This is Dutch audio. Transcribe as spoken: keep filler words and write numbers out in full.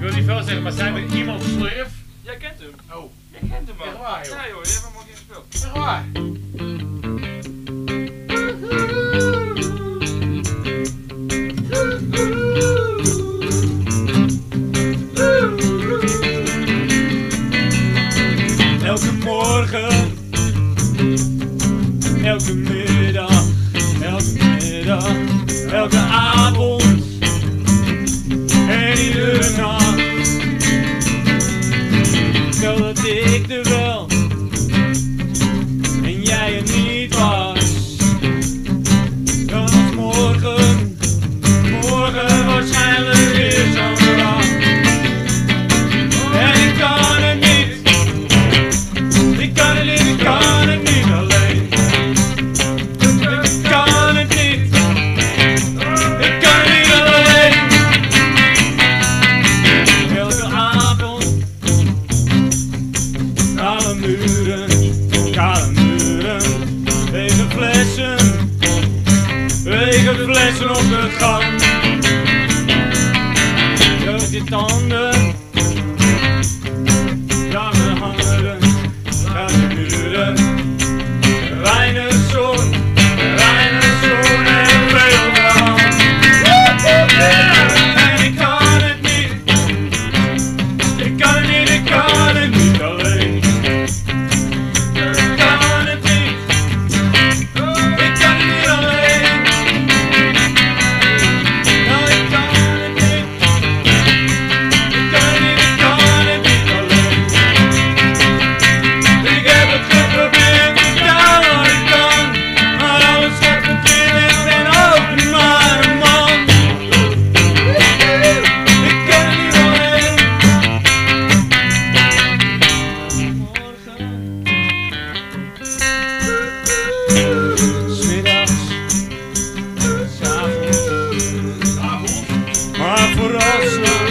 wil niet veel zeggen, maar zijn we iemand slurf? Jij kent hem. Oh. Jij kent hem, man. Echt waar, joh? Ja, joh. Je hebt hem ook niet gespeeld. Echt waar? Elke morgen, elke middag, elke middag, elke avond en iedere nacht. Stel dat ik er wel en jij er niet was, dan was morgen, morgen waarschijnlijk weer zo'n dag. En ik kan het niet. Ik kan het niet, ik kan het niet alleen. Ik kan het niet. Ik kan het niet alleen. Elke avond. Kale muren, kale muren. Lege flessen. Lege flessen op de gang. Jeugd je tanden. Ja, we hangeren. Kale muren, weinig zon, weinig zon en veel maan. En ik kan het niet, ik kan het niet, ik kan het niet alleen. Ik kan het niet, ik kan het niet alleen. Nou, ik kan het niet, ik kan het niet, ik kan het niet alleen. Ik heb het geprobeerd, gedaan wat ik kan, maar alles wat verkeerd is en ook niet maar een man. Ik kan het niet alleen. Morgen, 'smiddags, 's avonds, maar vooral 's nachts.